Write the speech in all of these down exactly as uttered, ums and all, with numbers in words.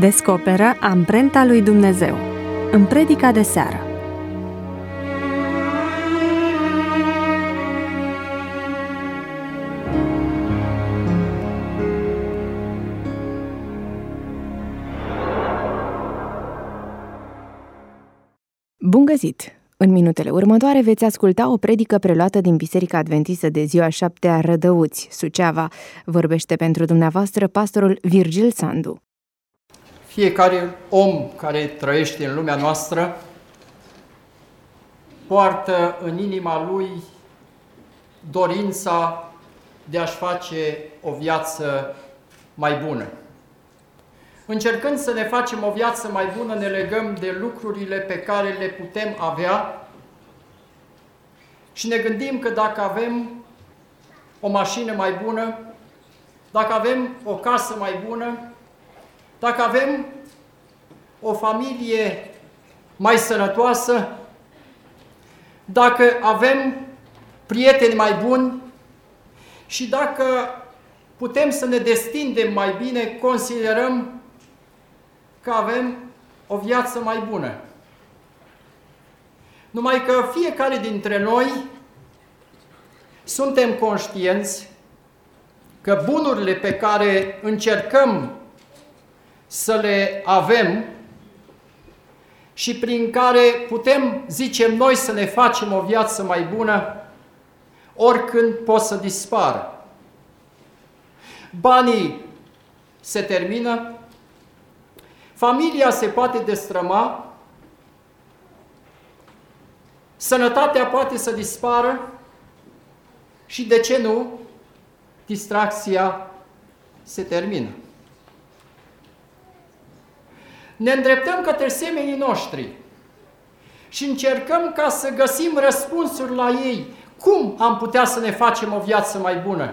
Descoperă amprenta lui Dumnezeu în predica de seară. Bun găsit! În minutele următoare veți asculta o predică preluată din Biserica Adventistă de ziua șaptea Rădăuți, Suceava. Vorbește pentru dumneavoastră pastorul Virgil Sandu. Fiecare om care trăiește în lumea noastră poartă în inima lui dorința de a-și face o viață mai bună. Încercând să ne facem o viață mai bună, ne legăm de lucrurile pe care le putem avea și ne gândim că dacă avem o mașină mai bună, dacă avem o casă mai bună, dacă avem o familie mai sănătoasă, dacă avem prieteni mai buni și dacă putem să ne destindem mai bine, considerăm că avem o viață mai bună. Numai că fiecare dintre noi suntem conștienți că bunurile pe care încercăm să le avem și prin care putem, zicem noi, să ne facem o viață mai bună, oricând pot să dispară. Banii se termină, familia se poate destrăma, sănătatea poate să dispară și, de ce nu, distracția se termină. Ne îndreptăm către semenii noștri și încercăm ca să găsim răspunsuri la ei. Cum am putea să ne facem o viață mai bună?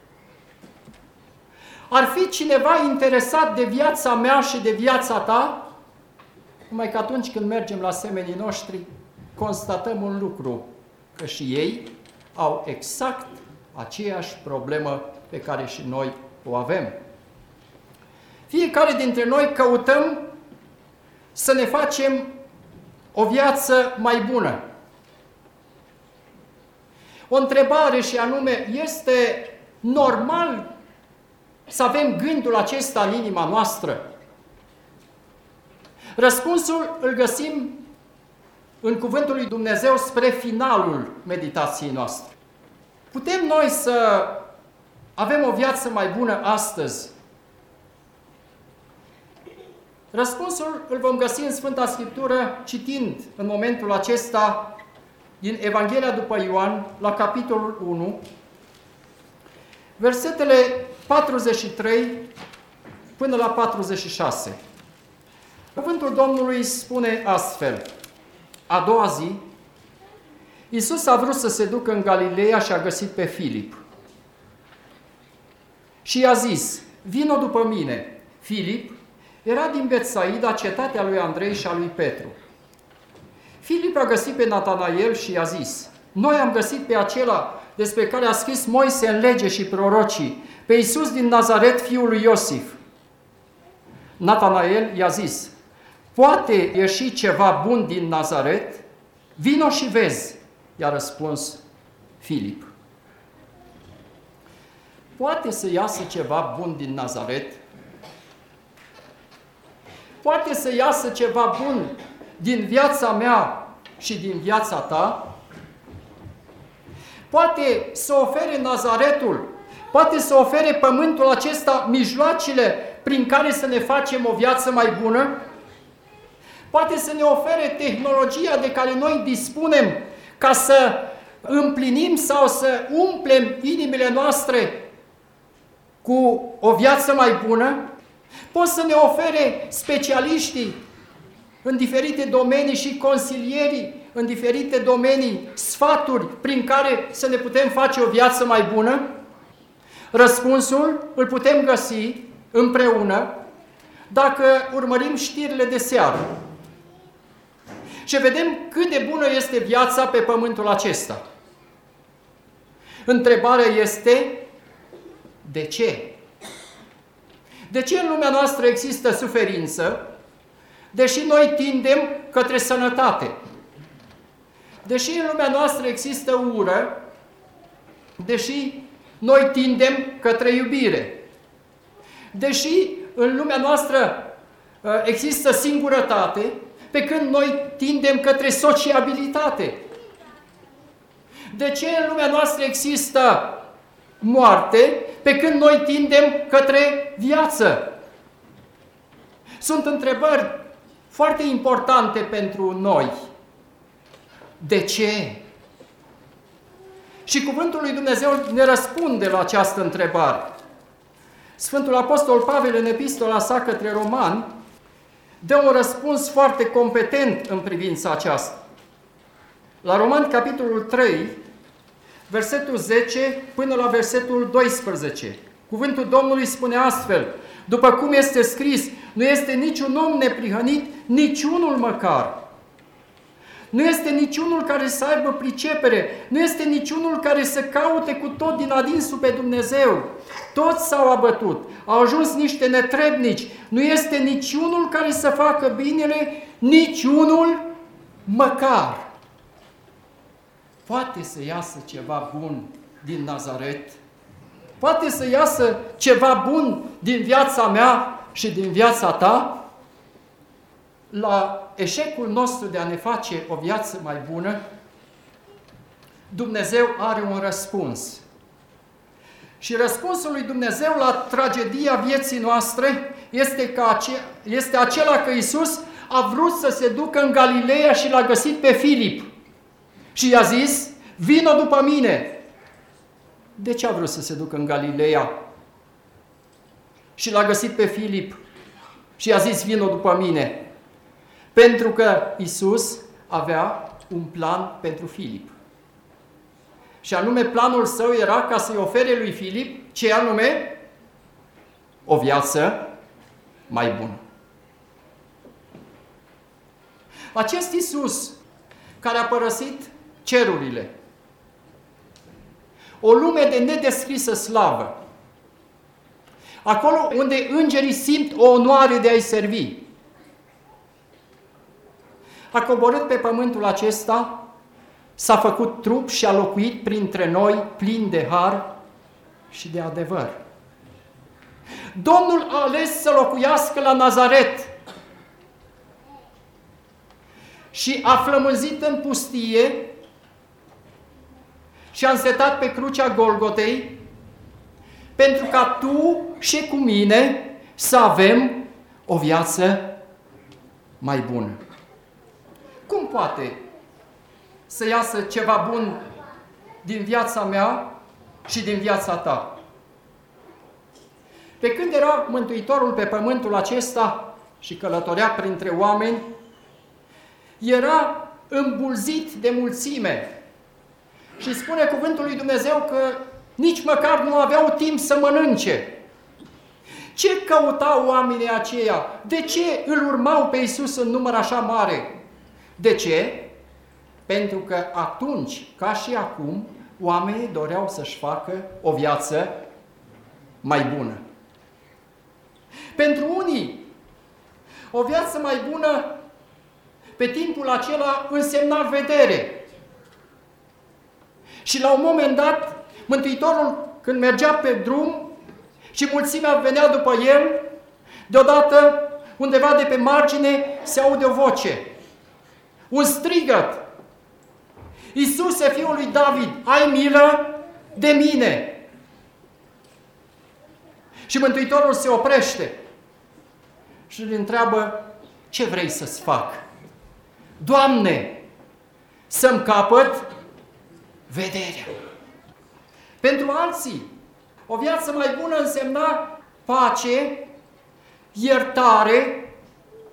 Ar fi cineva interesat de viața mea și de viața ta? Numai că atunci când mergem la semenii noștri, constatăm un lucru, că și ei au exact aceeași problemă pe care și noi o avem. Fiecare dintre noi căutăm să ne facem o viață mai bună. O întrebare și anume, este normal să avem gândul acesta în inima noastră? Răspunsul îl găsim în Cuvântul lui Dumnezeu spre finalul meditației noastre. Putem noi să avem o viață mai bună astăzi? Răspunsul îl vom găsi în Sfânta Scriptură citind în momentul acesta din Evanghelia după Ioan, la capitolul unu, versetele patruzeci și trei până la patruzeci și șase. Cuvântul Domnului spune astfel: a doua zi, Iisus a vrut să se ducă în Galileea și a găsit pe Filip. Și i-a zis: vino după mine. Filip era din Betsaida, cetatea lui Andrei și a lui Petru. Filip a găsit pe Natanael și i-a zis: noi am găsit pe acela despre care a scris Moise în lege și prorocii, pe Iisus din Nazaret, fiul lui Iosif. Natanael i-a zis: poate ieși ceva bun din Nazaret? Vino și vezi, i-a răspuns Filip. Poate să iasă ceva bun din Nazaret? Poate să iasă ceva bun din viața mea și din viața ta? Poate să ofere Nazaretul, poate să ofere pământul acesta mijloacele prin care să ne facem o viață mai bună? Poate să ne ofere tehnologia de care noi dispunem ca să împlinim sau să umplem inimile noastre cu o viață mai bună? Poate să ne ofere specialiștii în diferite domenii și consilierii în diferite domenii, sfaturi prin care să ne putem face o viață mai bună? Răspunsul îl putem găsi împreună dacă urmărim știrile de seară și vedem cât de bună este viața pe pământul acesta. Întrebarea este: de ce? De ce în lumea noastră există suferință, deși noi tindem către sănătate? Deși în lumea noastră există ură, deși noi tindem către iubire? Deși în lumea noastră există singurătate, pe când noi tindem către sociabilitate? De ce în lumea noastră există moarte, pe când noi tindem către viață? Sunt întrebări foarte importante pentru noi. De ce? Și cuvântul lui Dumnezeu ne răspunde la această întrebare. Sfântul Apostol Pavel, în epistola sa către Romani, dă un răspuns foarte competent în privința aceasta. La Romani, capitolul trei, versetul zece până la versetul doisprezece. Cuvântul Domnului spune astfel: după cum este scris, nu este niciun om neprihănit, niciunul măcar. Nu este niciunul care să aibă pricepere, nu este niciunul care să caute cu tot din adinsul pe Dumnezeu. Toți s-au abătut, au ajuns niște netrebnici, nu este niciunul care să facă binele, niciunul măcar. Poate să iasă ceva bun din Nazaret? Poate să iasă ceva bun din viața mea și din viața ta? La eșecul nostru de a ne face o viață mai bună, Dumnezeu are un răspuns. Și răspunsul lui Dumnezeu la tragedia vieții noastre este, că ace- este acela că Iisus a vrut să se ducă în Galileea și l-a găsit pe Filip. Și i-a zis: vino după mine. De ce a vrut să se ducă în Galileea? Și l-a găsit pe Filip și i-a zis: vino după mine. Pentru că Iisus avea un plan pentru Filip. Și anume, planul său era ca să-i ofere lui Filip, ce anume? O viață mai bună. Acest Iisus care a părăsit cerurile, o lume de nedescrisă slavă, acolo unde îngerii simt o onoare de a-i servi, a coborât pe pământul acesta, s-a făcut trup și a locuit printre noi plin de har și de adevăr. Domnul a ales să locuiască la Nazaret și a flămânzit în pustie și a însetat pe crucea Golgotei pentru ca tu și cu mine să avem o viață mai bună. Cum poate să iasă ceva bun din viața mea și din viața ta? Pe când era Mântuitorul pe pământul acesta și călătorea printre oameni, era îmbulzit de mulțime. Și spune cuvântul lui Dumnezeu că nici măcar nu aveau timp să mănânce. Ce căutau oamenii aceia? De ce îl urmau pe Iisus în număr așa mare? De ce? Pentru că atunci, ca și acum, oamenii doreau să-și facă o viață mai bună. Pentru unii, o viață mai bună pe timpul acela însemna vedere. Și la un moment dat, Mântuitorul, când mergea pe drum și mulțimea venea după el, deodată, undeva de pe margine, se aude o voce. Un strigăt: Iisuse, Fiul lui David, ai milă de mine! Și Mântuitorul se oprește și îl întreabă: ce vrei să-ți fac? Doamne, să-mi capăt vederea. Pentru alții, o viață mai bună însemna pace, iertare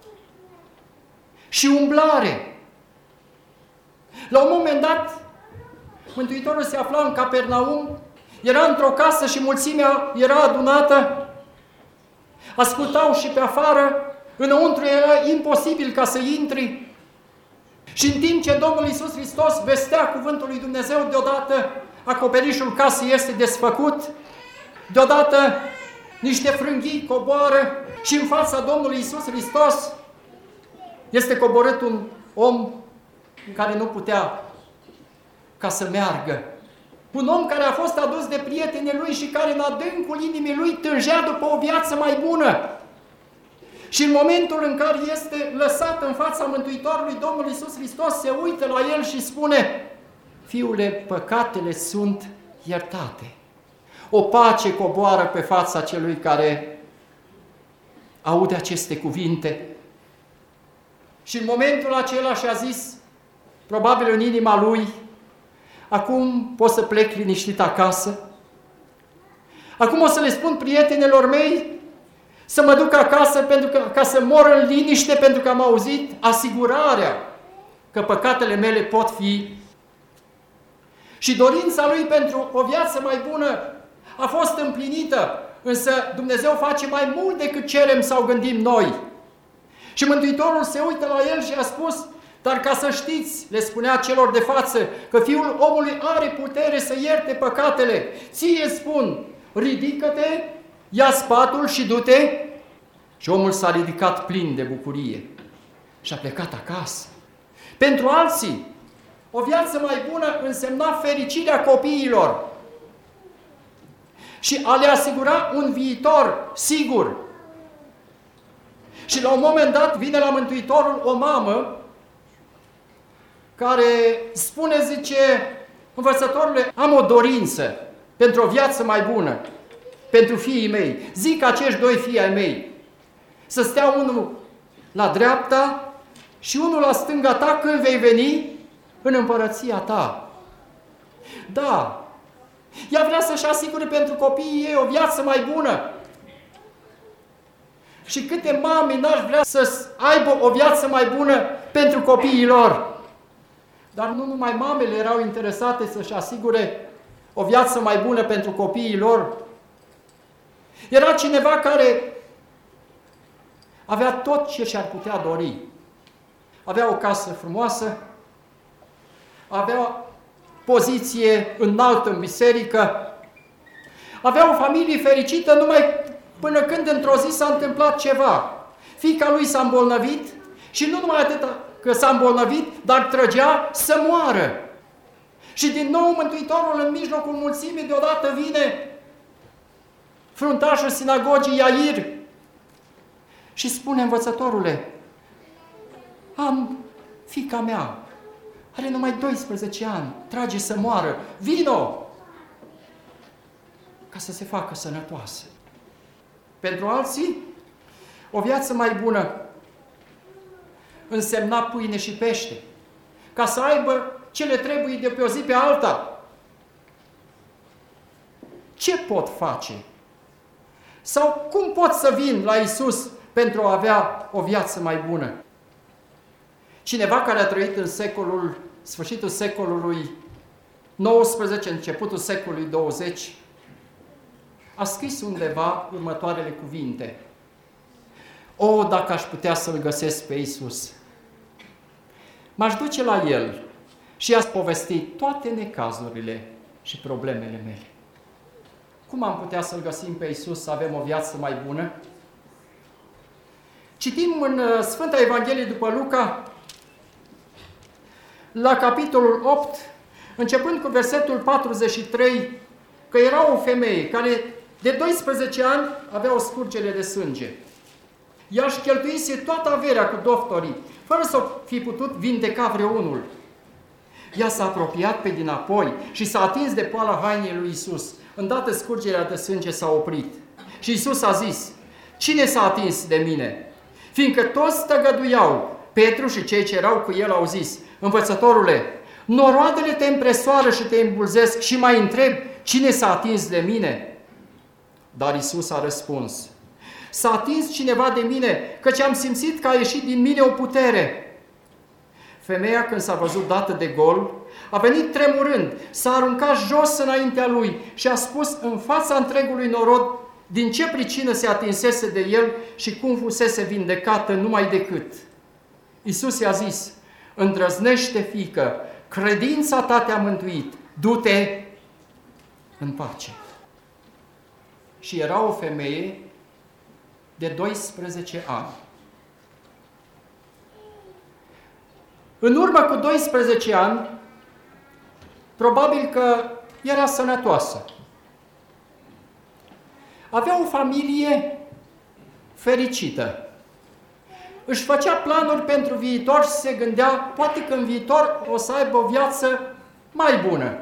și umblare. La un moment dat, Mântuitorul se afla în Capernaum, era într-o casă și mulțimea era adunată, ascultau și pe afară, înăuntru era imposibil ca să intri. Și în timp ce Domnul Iisus Hristos vestea cuvântul lui Dumnezeu, deodată acoperișul casei este desfăcut, deodată niște frânghii coboară și în fața Domnului Iisus Hristos este coborât un om care nu putea ca să meargă. Un om care a fost adus de prietenii lui și care în adâncul inimii lui tângea după o viață mai bună. Și în momentul în care este lăsat în fața Mântuitorului Domnul Iisus Hristos, se uită la el și spune: Fiule, păcatele sunt iertate. O pace coboară pe fața celui care aude aceste cuvinte. Și în momentul acela și-a zis, probabil în inima lui: acum pot să plec liniștit acasă. Acum o să le spun prietenilor mei să mă duc acasă pentru că, ca să mor în liniște, pentru că am auzit asigurarea că păcatele mele pot fi. Și dorința lui pentru o viață mai bună a fost împlinită, însă Dumnezeu face mai mult decât cerem sau gândim noi. Și Mântuitorul se uită la el și a spus: dar ca să știți, le spunea celor de față, că Fiul omului are putere să ierte păcatele. Ție spun, ridică-te, ia spatul și du-te. Și omul s-a ridicat plin de bucurie și a plecat acasă. Pentru alții, o viață mai bună însemna fericirea copiilor și a le asigura un viitor sigur. Și la un moment dat vine la Mântuitorul o mamă care spune, zice: învățătorule, am o dorință pentru o viață mai bună, pentru fiii mei. Zic acești doi fii ai mei să stea unul la dreapta și unul la stânga ta când vei veni în împărăția ta. Da, ea vrea să-și asigure pentru copiii ei o viață mai bună. Și câte mame n-aș vrea să aibă o viață mai bună pentru copiii lor. Dar nu numai mamele erau interesate să-și asigure o viață mai bună pentru copiii lor. Era cineva care avea tot ce și-ar putea dori. Avea o casă frumoasă, avea poziție înaltă în biserică, avea o familie fericită, numai până când într-o zi s-a întâmplat ceva. Fiica lui s-a îmbolnăvit și nu numai atât că s-a îmbolnăvit, dar trăgea să moară. Și din nou Mântuitorul în mijlocul mulțimii deodată vine fruntașul sinagogii Iair și spune: învățătorule, am fiica mea, are numai doisprezece ani, trage să moară, vino ca să se facă sănătoasă. Pentru alții, o viață mai bună însemna pâine și pește, ca să aibă ce le trebuie de pe o zi pe alta. Ce pot face? Sau cum pot să vin la Iisus pentru a avea o viață mai bună? Cineva care a trăit în secolul, sfârșitul secolului nouăsprezece, începutul secolului douăzeci, a scris undeva următoarele cuvinte: o, dacă aș putea să-L găsesc pe Iisus, m-aș duce la El și i-aș povesti toate necazurile și problemele mele. Cum am putea să-L găsim pe Iisus să avem o viață mai bună? Citim în Sfânta Evanghelie după Luca, la capitolul opt, începând cu versetul patruzeci și trei, că era o femeie care de doisprezece ani avea o scurgere de sânge. Ea își cheltuise toată averea cu doctorii, fără să fi putut vindeca vreunul. Ea s-a apropiat pe dinapoi și s-a atins de poala hainei lui Iisus. Îndată scurgerea de sânge s-a oprit. Și Iisus a zis: cine s-a atins de mine? Fiindcă toți tăgăduiau, Petru și cei ce erau cu el au zis: învățătorule, noroadele te împresoară și te îmbulzesc și mai întreb, cine s-a atins de mine? Dar Iisus a răspuns: s-a atins cineva de mine, căci am simțit că a ieșit din mine o putere. Femeia, când s-a văzut dată de gol, a venit tremurând, s-a aruncat jos înaintea lui și a spus în fața întregului norod din ce pricină se atinsese de el și cum fusese vindecată numai decât. Iisus i-a zis: îndrăznește, fiică, credința ta te-a mântuit, du-te în pace. și era o femeie de doisprezece ani. În urmă cu doisprezece ani, probabil că era sănătoasă. Avea o familie fericită. Își făcea planuri pentru viitor și se gândea, poate că în viitor o să aibă o viață mai bună.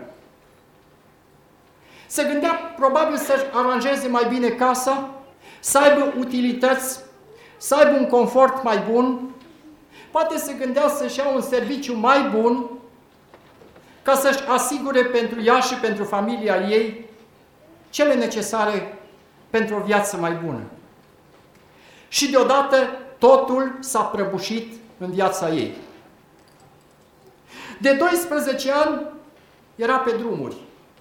Se gândea probabil să-și aranjeze mai bine casa, să aibă utilități, să aibă un confort mai bun, poate se gândea să-și ia un serviciu mai bun, ca să-și asigure pentru ea și pentru familia ei cele necesare pentru o viață mai bună. Și deodată totul s-a prăbușit în viața ei. De doisprezece ani era pe drumuri.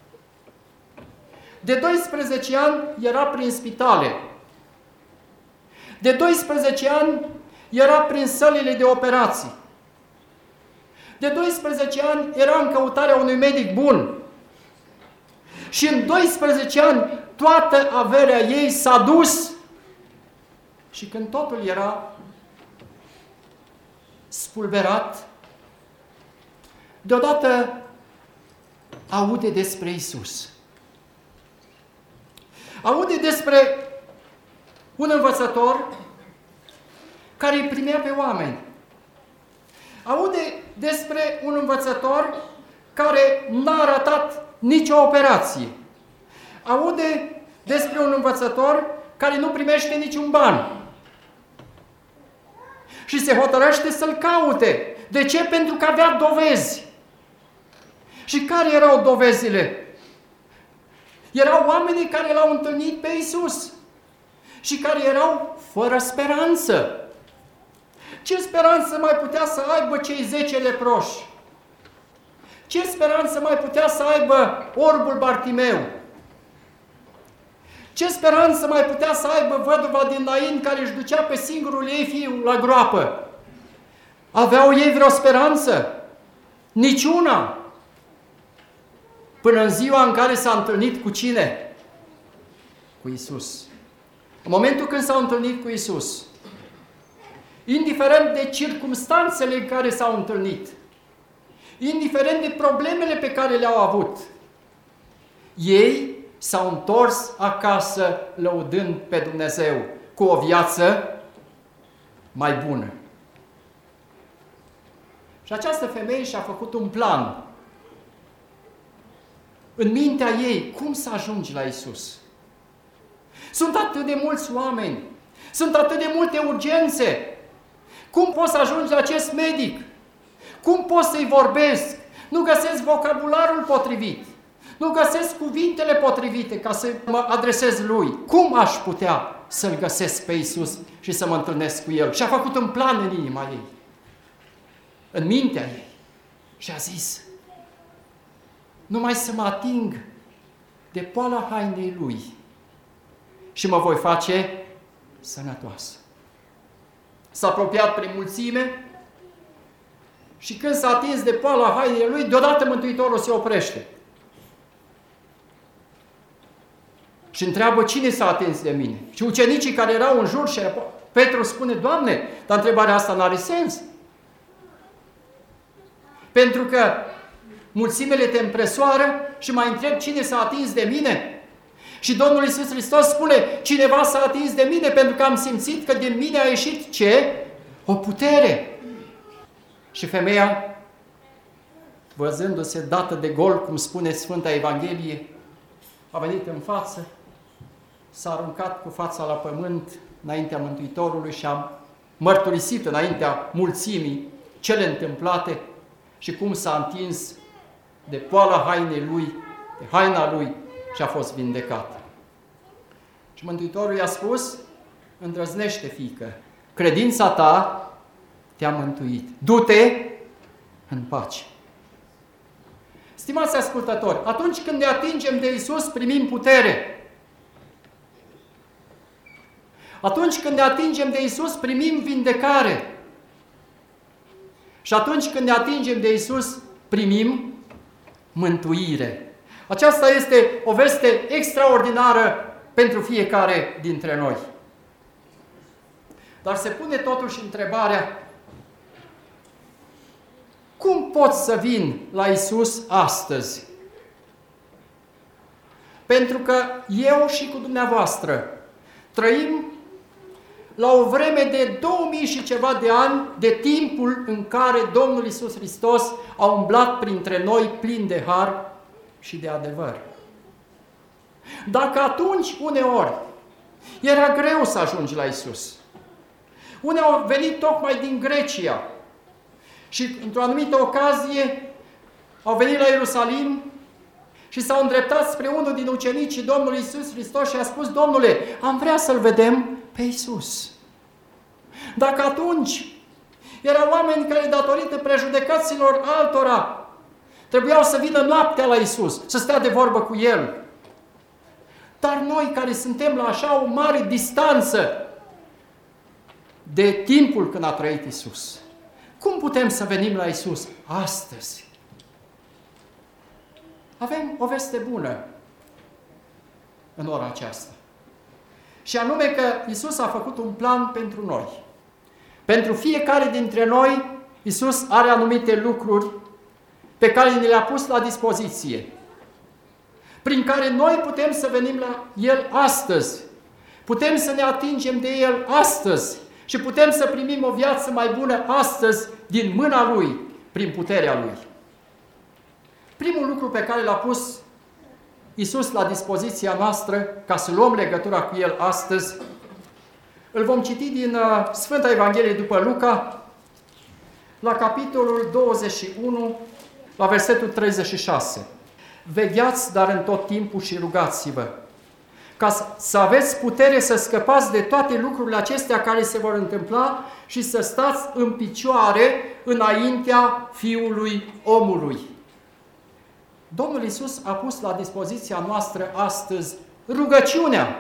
De doisprezece ani era prin spitale. De doisprezece ani era prin sălile de operații. De doisprezece ani era în căutarea unui medic bun. Și în doisprezece ani toată averea ei s-a dus. Și când totul era spulberat, deodată aude despre Iisus. Aude despre un învățător care îi primea pe oameni. Aude despre un învățător care n-a ratat nicio operație. Aude despre un învățător care nu primește niciun ban. Și se hotărăște să-l caute. De ce? Pentru că avea dovezi. Și care erau dovezile? Erau oamenii care l-au întâlnit pe Iisus și care erau fără speranță. Ce speranță mai putea să aibă cei zece leproși? Ce speranță mai putea să aibă orbul Bartimeu? Ce speranță mai putea să aibă văduva din Nain care își ducea pe singurul ei fiu la groapă? Aveau ei vreo speranță? Niciuna! Până în ziua în care s-a întâlnit cu cine? Cu Iisus. În momentul când s-au întâlnit cu Iisus, indiferent de circumstanțele în care s-au întâlnit, indiferent de problemele pe care le-au avut, ei s-au întors acasă lăudând pe Dumnezeu cu o viață mai bună. Și această femeie și-a făcut un plan în mintea ei, cum să ajungi la Iisus. Sunt atât de mulți oameni, sunt atât de multe urgențe. Cum poți să ajungi la acest medic? Cum poți să-i vorbesc? Nu găsesc vocabularul potrivit. Nu găsesc cuvintele potrivite ca să mă adresez lui. Cum aș putea să-L găsesc pe Iisus și să mă întâlnesc cu El? Și a făcut un plan în inima ei, în mintea ei. Și a zis, numai să mă ating de poala hainei Lui și mă voi face sănătoasă. S-a apropiat prin mulțime și când s-a atins de poala hainei Lui, deodată Mântuitorul se oprește. Și întreabă, cine s-a atins de mine? Și ucenicii care erau în jur și Petru spune, Doamne, dar întrebarea asta n-are sens. Pentru că mulțimile te împresoară și mai întreb cine s-a atins de mine. Și Domnul Iisus Hristos spune, cineva s-a atins de mine pentru că am simțit că din mine a ieșit ce? O putere. Și femeia, văzându-se dată de gol, cum spune Sfânta Evanghelie, a venit în față, s-a aruncat cu fața la pământ înaintea Mântuitorului și a mărturisit înaintea mulțimii cele întâmplate și cum s-a întins de poala hainei Lui, de haina Lui și a fost vindecat. Și Mântuitorul i-a spus, îndrăznește, fiică, credința ta te-a mântuit. Du-te în pace. Stimați ascultători, atunci când ne atingem de Iisus, primim putere. Atunci când ne atingem de Iisus, primim vindecare. Și atunci când ne atingem de Iisus, primim mântuire. Aceasta este o veste extraordinară pentru fiecare dintre noi. Dar se pune totuși întrebarea, cum pot să vin la Iisus astăzi? Pentru că eu și cu dumneavoastră trăim la o vreme de două mii și ceva de ani, de timpul în care Domnul Iisus Hristos a umblat printre noi plin de har și de adevăr. Dacă atunci, uneori, era greu să ajungi la Iisus, unii au venit tocmai din Grecia și, într-o anumită ocazie, au venit la Ierusalim și s-au îndreptat spre unul din ucenicii Domnului Iisus Hristos și a spus: Domnule, am vrea să-L vedem pe Iisus. Dacă atunci erau oameni care, datorită prejudecăților altora, trebuiau să vină noaptea la Iisus, să stea de vorbă cu El. Dar noi, care suntem la așa o mare distanță de timpul când a trăit Iisus, cum putem să venim la Iisus astăzi? Avem o veste bună în ora aceasta. Și anume că Iisus a făcut un plan pentru noi. Pentru fiecare dintre noi, Iisus are anumite lucruri pe care ne le-a pus la dispoziție, prin care noi putem să venim la El astăzi, putem să ne atingem de El astăzi și putem să primim o viață mai bună astăzi din mâna Lui, prin puterea Lui. Primul lucru pe care l-a pus Iisus la dispoziția noastră ca să luăm legătura cu El astăzi, îl vom citi din Sfânta Evanghelie după Luca, la capitolul douăzeci și unu, la versetul treizeci și șase. Vegheați, dar în tot timpul și rugați-vă, ca să aveți putere să scăpați de toate lucrurile acestea care se vor întâmpla și să stați în picioare înaintea Fiului Omului. Domnul Iisus a pus la dispoziția noastră astăzi rugăciunea.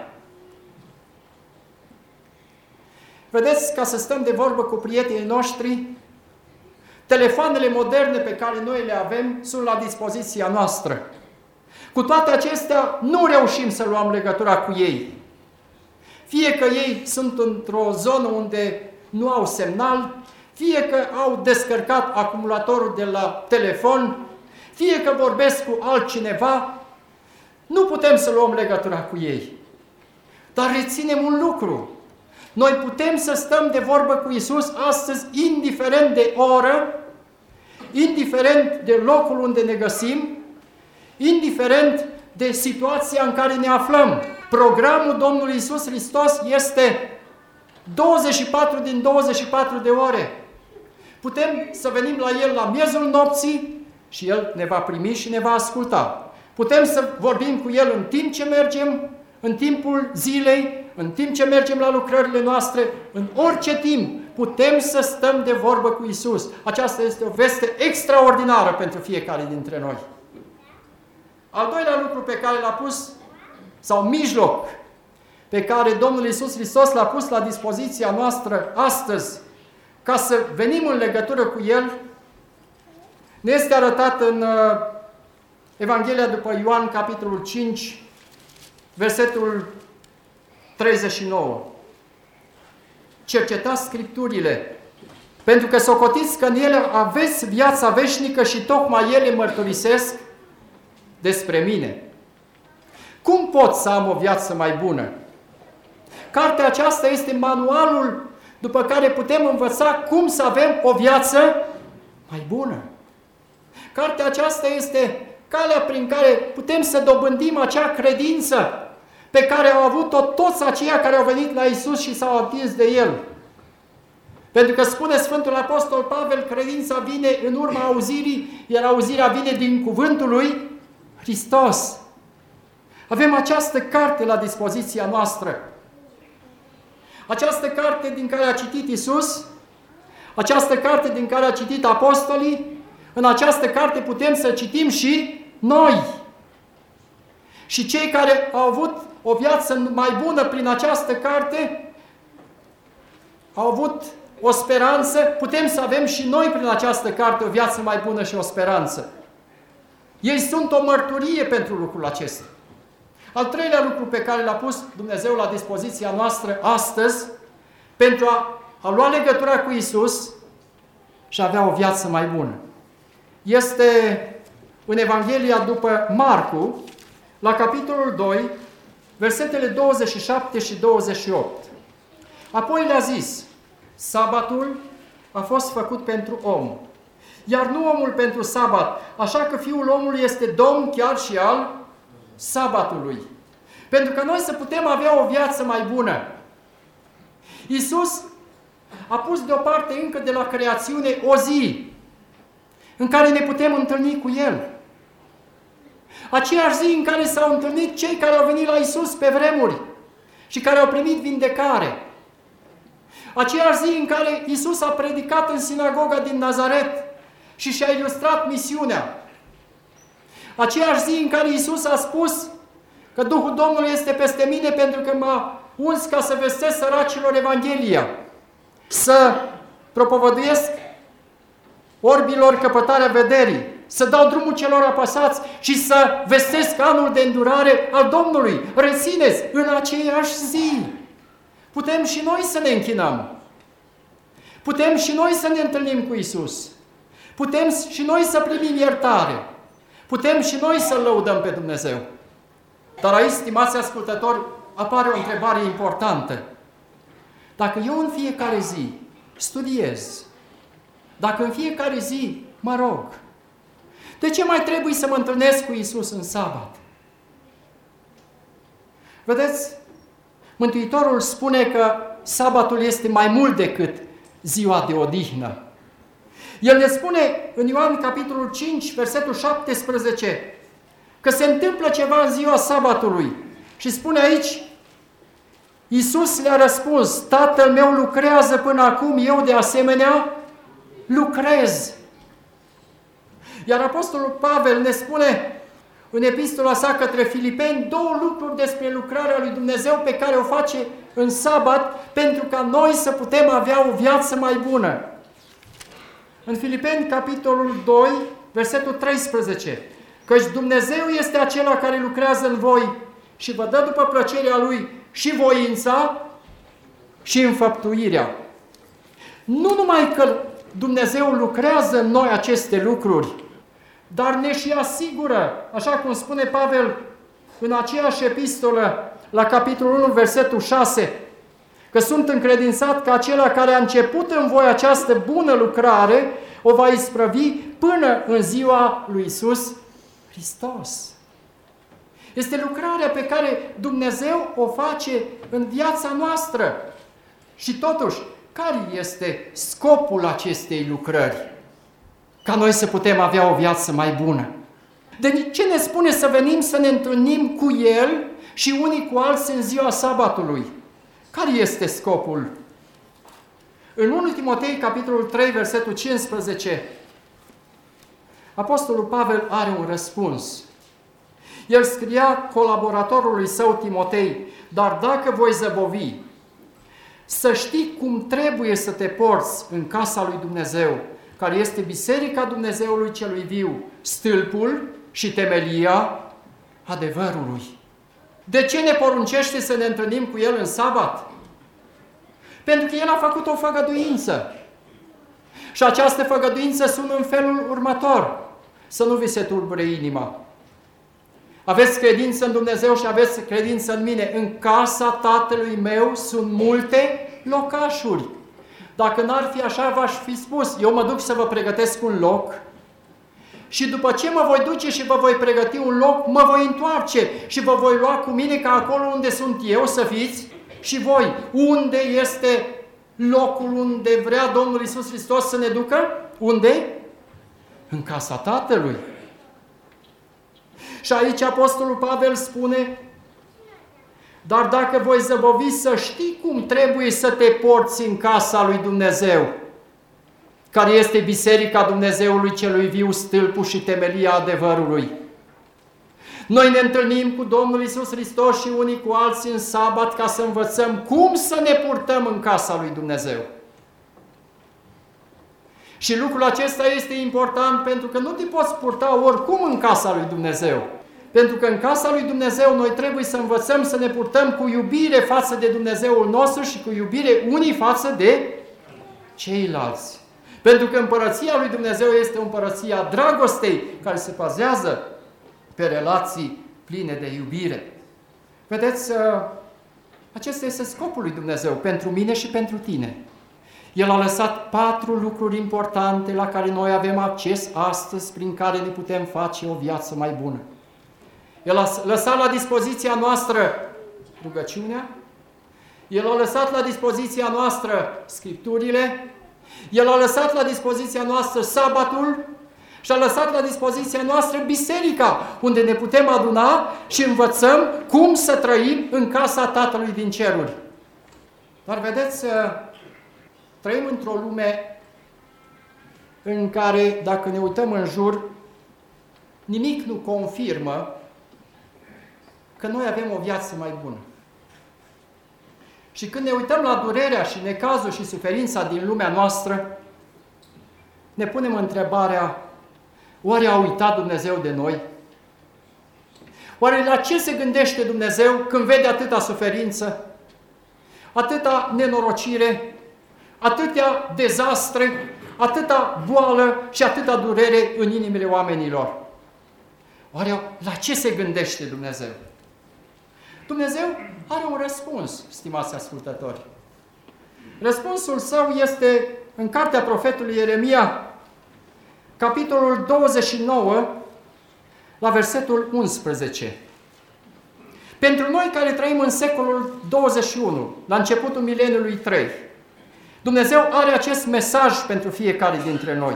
Vedeți, ca să stăm de vorbă cu prietenii noștri, telefoanele moderne pe care noi le avem sunt la dispoziția noastră. Cu toate acestea, nu reușim să luăm legătura cu ei. Fie că ei sunt într-o zonă unde nu au semnal, fie că au descărcat acumulatorul de la telefon, fie că vorbesc cu altcineva, nu putem să luăm legătura cu ei. Dar reținem un lucru. Noi putem să stăm de vorbă cu Iisus astăzi, indiferent de oră, indiferent de locul unde ne găsim, indiferent de situația în care ne aflăm. Programul Domnului Iisus Hristos este douăzeci și patru din douăzeci și patru de ore. Putem să venim la El la miezul nopții și El ne va primi și ne va asculta. Putem să vorbim cu El în timp ce mergem, în timpul zilei, în timp ce mergem la lucrările noastre, în orice timp putem să stăm de vorbă cu Iisus. Aceasta este o veste extraordinară pentru fiecare dintre noi. Al doilea lucru pe care l-a pus, sau mijloc, pe care Domnul Iisus Hristos l-a pus la dispoziția noastră astăzi, ca să venim în legătură cu El, ne este arătat în Evanghelia după Ioan, capitolul cinci, versetul treizeci și nouă. Cercetați Scripturile, pentru că socotiți că în ele aveți viața veșnică și tocmai ele mărturisesc despre mine. Cum pot să am o viață mai bună? Cartea aceasta este manualul după care putem învăța cum să avem o viață mai bună. Cartea aceasta este calea prin care putem să dobândim acea credință pe care au avut-o toți aceia care au venit la Iisus și s-au atins de El. Pentru că spune Sfântul Apostol Pavel, credința vine în urma auzirii, iar auzirea vine din cuvântul lui Hristos. Avem această carte la dispoziția noastră. Această carte din care a citit Iisus, această carte din care a citit apostolii, în această carte putem să citim și noi. Și cei care au avut o viață mai bună prin această carte, au avut o speranță, putem să avem și noi prin această carte o viață mai bună și o speranță. Ei sunt o mărturie pentru lucrul acesta. Al treilea lucru pe care l-a pus Dumnezeu la dispoziția noastră astăzi, pentru a, a lua legătura cu Iisus și a avea o viață mai bună, este în Evanghelia după Marcu, la capitolul doi, versetele douăzeci și șapte și douăzeci și opt. Apoi le-a zis: sabatul a fost făcut pentru om, iar nu omul pentru sabat, așa că Fiul omului este Domn chiar și al sabatului. Pentru că noi să putem avea o viață mai bună, Iisus a pus deoparte încă de la creațiune o zi în care ne putem întâlni cu El. Aceeași zi în care s-au întâlnit cei care au venit la Iisus pe vremuri și care au primit vindecare. Aceeași zi în care Iisus a predicat în sinagoga din Nazaret și și-a ilustrat misiunea. Aceeași zi în care Iisus a spus că Duhul Domnului este peste mine pentru că m-a uns ca să vestesc săracilor Evanghelia, să propovăduiesc orbilor căpătarea vederii, să dau drumul celor apăsați și să vestesc anul de îndurare al Domnului. Rețineți, în aceeași zi putem și noi să ne închinăm. Putem și noi să ne întâlnim cu Iisus. Putem și noi să primim iertare. Putem și noi să-L lăudăm pe Dumnezeu. Dar aici, stimați ascultători, apare o întrebare importantă. Dacă eu în fiecare zi studiez, dacă în fiecare zi mă rog, de ce mai trebuie să mă întâlnesc cu Iisus în sabat? Vedeți, Mântuitorul spune că sabatul este mai mult decât ziua de odihnă. El ne spune în Ioan capitolul cinci, versetul șaptesprezece, că se întâmplă ceva în ziua sabatului. Și spune aici, Iisus le-a răspuns: Tatăl meu lucrează până acum, eu de asemenea lucrez. Iar Apostolul Pavel ne spune în epistola sa către Filipeni două lucruri despre lucrarea lui Dumnezeu pe care o face în sabat pentru ca noi să putem avea o viață mai bună. În Filipeni, capitolul doi, versetul treisprezece, căci Dumnezeu este acela care lucrează în voi și vă dă după plăcerea Lui și voința și înfăptuirea. Nu numai că Dumnezeu lucrează în noi aceste lucruri, dar ne și asigură, așa cum spune Pavel în aceeași epistolă, la capitolul unu, versetul șase, că sunt încredințat că acela care a început în voi această bună lucrare o va isprăvi până în ziua lui Iisus Hristos. Este lucrarea pe care Dumnezeu o face în viața noastră. Și totuși, care este scopul acestei lucrări? Ca noi să putem avea o viață mai bună. De ce ne spune să venim să ne întâlnim cu El și unii cu alții în ziua sabatului? Care este scopul? În întâi Timotei, capitolul trei, versetul cincisprezece, Apostolul Pavel are un răspuns. El scria colaboratorului său Timotei: dar dacă voi zăbovi, să știi cum trebuie să te porți în casa lui Dumnezeu, care este Biserica Dumnezeului celui viu, stâlpul și temelia adevărului. De ce ne poruncește să ne întâlnim cu El în sabat? Pentru că El a făcut o făgăduință. Și această făgăduință sună în felul următor: să nu vi se tulbure inima. Aveți credință în Dumnezeu și aveți credință în mine. În casa Tatălui meu sunt multe locașuri. Dacă n-ar fi așa, v-aș fi spus: eu mă duc să vă pregătesc un loc și după ce mă voi duce și vă voi pregăti un loc, mă voi întoarce și vă voi lua cu mine ca acolo unde sunt eu să fiți și voi. Unde este locul unde vrea Domnul Iisus Hristos să ne ducă? Unde? În casa Tatălui. Și aici Apostolul Pavel spune: dar dacă voi zăbovi, să știi cum trebuie să te porți în casa lui Dumnezeu, care este Biserica Dumnezeului celui viu, stâlpul și temelia adevărului. Noi ne întâlnim cu Domnul Iisus Hristos și unii cu alții în sabat ca să învățăm cum să ne purtăm în casa lui Dumnezeu. Și lucrul acesta este important pentru că nu te poți purta oricum în casa lui Dumnezeu. Pentru că în casa lui Dumnezeu noi trebuie să învățăm să ne purtăm cu iubire față de Dumnezeul nostru și cu iubire unii față de ceilalți. Pentru că împărăția lui Dumnezeu este împărăția dragostei care se bazează pe relații pline de iubire. Vedeți, acesta este scopul lui Dumnezeu pentru mine și pentru tine. El a lăsat patru lucruri importante la care noi avem acces astăzi, prin care ne putem face o viață mai bună. El a lăsat la dispoziția noastră rugăciunea, El a lăsat la dispoziția noastră Scripturile, El a lăsat la dispoziția noastră sabatul și a lăsat la dispoziția noastră biserica, unde ne putem aduna și învățăm cum să trăim în casa Tatălui din ceruri. Dar vedeți, trăim într-o lume în care, dacă ne uităm în jur, nimic nu confirmă că noi avem o viață mai bună. Și când ne uităm la durerea și necazul și suferința din lumea noastră, ne punem întrebarea, oare a uitat Dumnezeu de noi? Oare la ce se gândește Dumnezeu când vede atâta suferință, atâta nenorocire, atâtea dezastre, atâta boală și atâta durere în inimile oamenilor? Oare la ce se gândește Dumnezeu? Dumnezeu are un răspuns, stimați ascultători. Răspunsul său este în cartea profetului Ieremia, capitolul douăzeci și nouă, la versetul unsprezece. Pentru noi care trăim în secolul douăzeci și unu, la începutul mileniului trei, Dumnezeu are acest mesaj pentru fiecare dintre noi.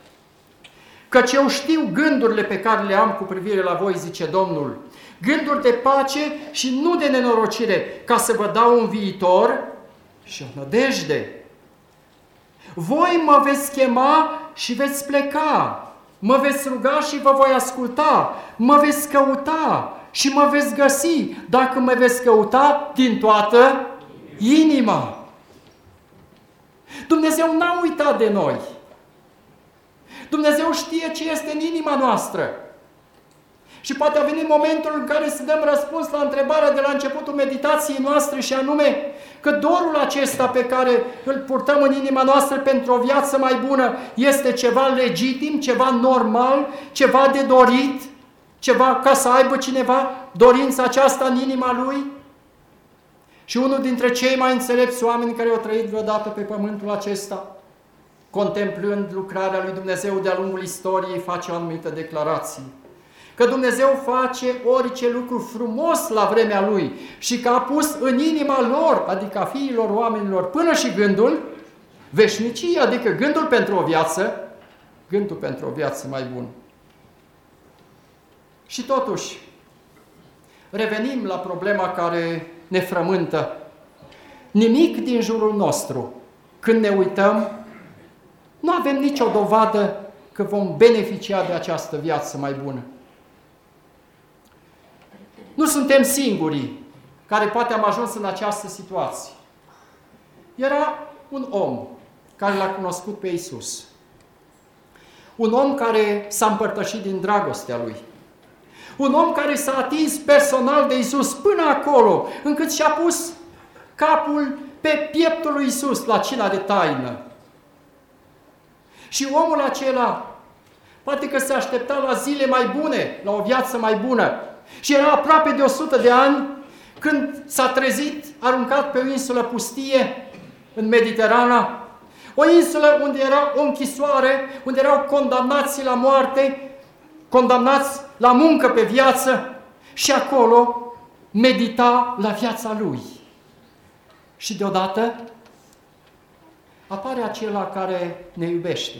Căci eu știu gândurile pe care le am cu privire la voi, zice Domnul, gânduri de pace și nu de nenorocire, ca să vă dau un viitor și o nădejde. Voi mă veți chema și veți pleca, mă veți ruga și vă voi asculta, mă veți căuta și mă veți găsi, dacă mă veți căuta din toată inima. Dumnezeu n-a uitat de noi. Dumnezeu știe ce este în inima noastră. Și poate a venit momentul în care să dăm răspuns la întrebarea de la începutul meditației noastre, și anume că dorul acesta pe care îl purtăm în inima noastră pentru o viață mai bună este ceva legitim, ceva normal, ceva de dorit, ceva ca să aibă cineva dorința aceasta în inima lui. Și unul dintre cei mai înțelepți oameni care au trăit vreodată pe pământul acesta, contemplând lucrarea lui Dumnezeu de-a lungul istoriei, face o anumită declarație. Că Dumnezeu face orice lucru frumos la vremea Lui și că a pus în inima lor, adică a fiilor oamenilor, până și gândul veșniciei, adică gândul pentru o viață, gândul pentru o viață mai bună. Și totuși, revenim la problema care ne frământă. Nimic din jurul nostru, când ne uităm, nu avem nicio dovadă că vom beneficia de această viață mai bună. Nu suntem singurii care poate am ajuns în această situație. Era un om care l-a cunoscut pe Iisus. Un om care s-a împărtășit din dragostea Lui. Un om care s-a atins personal de Iisus până acolo, încât și-a pus capul pe pieptul lui Iisus la cina de taină. Și omul acela poate că se aștepta la zile mai bune, la o viață mai bună. Și era aproape de o sută de ani când s-a trezit, aruncat pe o insulă pustie în Mediterana. O insulă unde era o închisoare, unde erau condamnați la moarte, condamnați la muncă pe viață, și acolo medita la viața lui. Și deodată apare acela care ne iubește.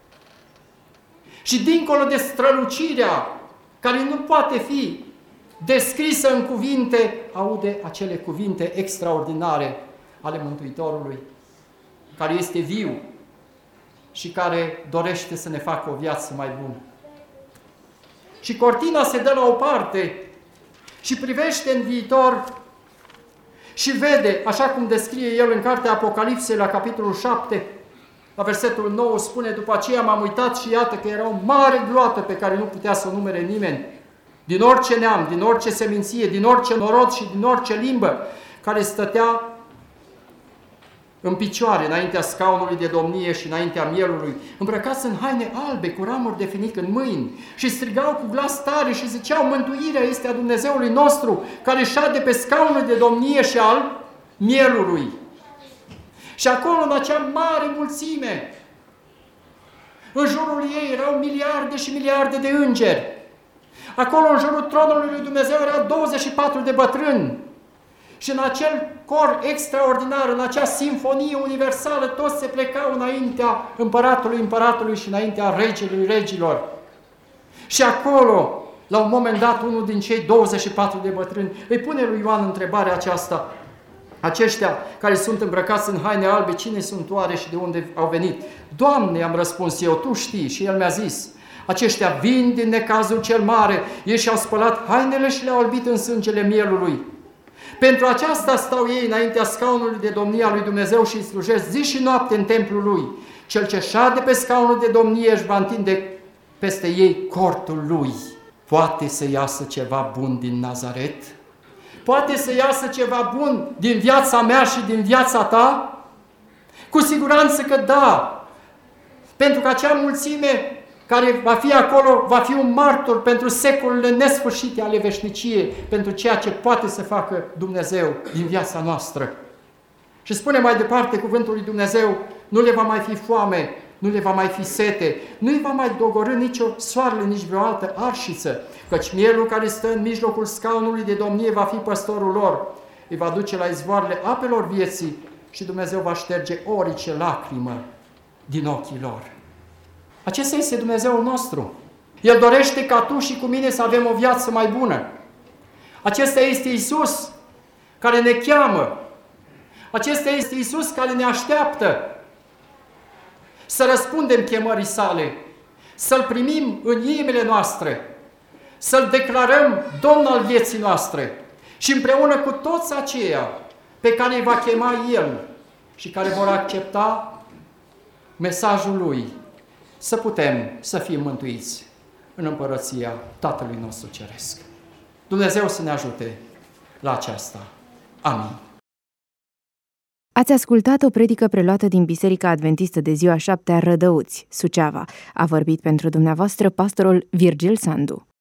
Și dincolo de strălucirea care nu poate fi descrisă în cuvinte, aude acele cuvinte extraordinare ale Mântuitorului, care este viu și care dorește să ne facă o viață mai bună. Și cortina se dă la o parte și privește în viitor și vede, așa cum descrie el în cartea Apocalipsei la capitolul șapte, la versetul nouă, spune: după aceea m-am uitat și iată că era o mare gloată pe care nu putea să o numere nimeni. din orice neam, din orice seminție, din orice norod și din orice limbă, care stătea în picioare înaintea scaunului de domnie și înaintea mielului, îmbrăcați în haine albe, cu ramuri de finic în mâini, și strigau cu glas tare și ziceau: mântuirea este a Dumnezeului nostru, care șade pe scaunul de domnie și al mielului. Și acolo, în acea mare mulțime, în jurul ei erau miliarde și miliarde de îngeri. Acolo, în jurul tronului lui Dumnezeu, erau douăzeci și patru de bătrâni. Și în acel cor extraordinar, în acea simfonie universală, toți se plecau înaintea împăratului împăratului și înaintea regelui regilor. Și acolo, la un moment dat, unul din cei douăzeci și patru de bătrâni îi pune lui Ioan întrebarea aceasta: aceștia care sunt îmbrăcați în haine albe, cine sunt oare și de unde au venit? Doamne, am răspuns eu, Tu știi. Și el mi-a zis: aceștia vin din necazul cel mare, ei și-au spălat hainele și le-au albit în sângele mielului. Pentru aceasta stau ei înaintea scaunului de domnie a lui Dumnezeu și îi slujesc zi și noapte în templul lui. Cel ce șade pe scaunul de domnie își va întinde peste ei cortul lui. Poate să iasă ceva bun din Nazaret? Poate să iasă ceva bun din viața mea și din viața ta? Cu siguranță că da! Pentru că acea mulțime care va fi acolo, va fi un martor pentru secolele nesfârșite ale veșniciei, pentru ceea ce poate să facă Dumnezeu din viața noastră. Și spune mai departe cuvântul lui Dumnezeu: nu le va mai fi foame, nu le va mai fi sete, nu îi va mai dogorî nici o soarele, nici vreo altă arșiță, căci mielul care stă în mijlocul scaunului de domnie va fi păstorul lor. Îi va duce la izvoarele apelor vieții și Dumnezeu va șterge orice lacrimă din ochii lor. Acesta este Dumnezeul nostru. El dorește ca tu și cu mine să avem o viață mai bună. Acesta este Iisus care ne cheamă. Acesta este Iisus care ne așteaptă să răspundem chemării sale, să-L primim în inimile noastre, să-L declarăm Domn al vieții noastre și împreună cu toți aceia pe care îi va chema El și care vor accepta mesajul Lui, să putem să fim mântuiți în împărăția Tatălui nostru Ceresc. Dumnezeu să ne ajute la aceasta. Amin. Ați ascultat o predică preluată din Biserica Adventistă de Ziua Șaptea Rădăuți, Suceava. A vorbit pentru dumneavoastră pastorul Virgil Sandu.